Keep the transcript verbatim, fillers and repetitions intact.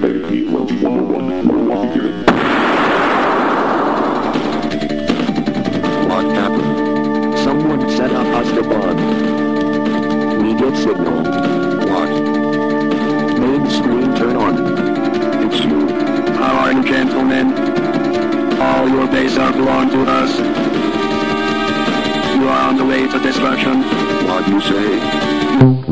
Baby, will you wanna run for longer? What happened? Someone set up us the bomb. We get signal. What? Main screen turn on. It's you. How are you, gentlemen? All your days are belong to us. You are on the way to destruction. What you say?